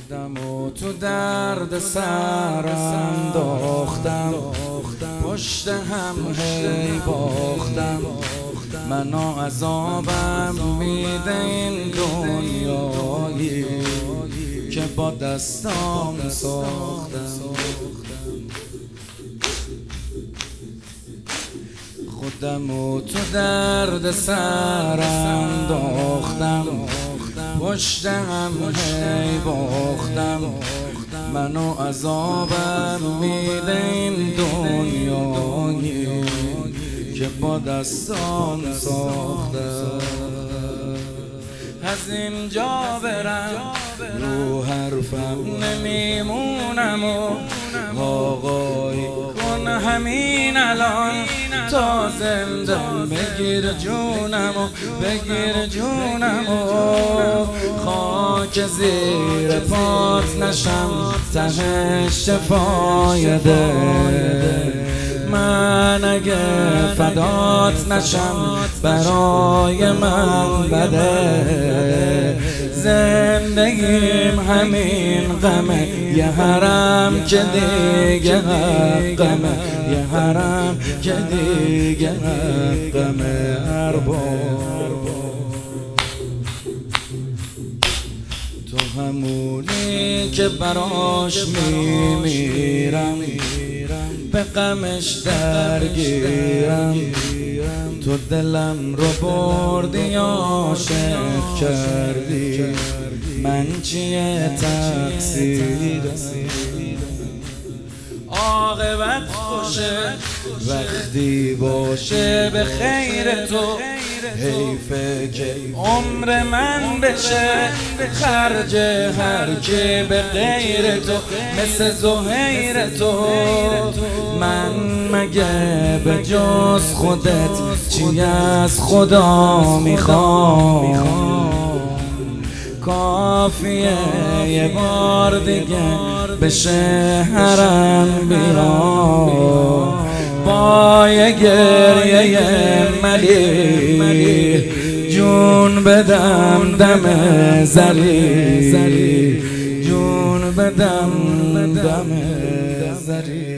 خودم و تو درد سر انداختم، پشت هم هی باختم، منو عذابم میده این دنیایی که با دستام ساختم. خودم و تو درد سر انداختم، پشت هم هی باختم، منو عذابم میده این دنیایی که با دستان ساختم. از اینجا برم رو حرفم نمیمونم و آقای کن همین الان تا زندم، بگیر جونم و بگیر جونم و خاک زیر پات نشم تهش فایده. من اگه فدات نشم برای من بده، زندگیم همین غمه، یه حرم که دیگه حقمه، یه حرم که دیگه حقمه. تو همونی که براش میمیرم، به غمش درگیرم، تو دلم رو بردی عاشق کردی، من چیه تقصیرم؟ عاقبت خوشه وقتی باشه به خیر تو، حیفه که عمر من بشه خرج هر کی به غیر تو، مثل زهیر تو. من مگه به جز خودت چی از خدا میخوام؟ کافیه یه بار دیگه بشه حرم بیام، با یه گریه ملی جون بدم دم زری، جون بدم دم زری.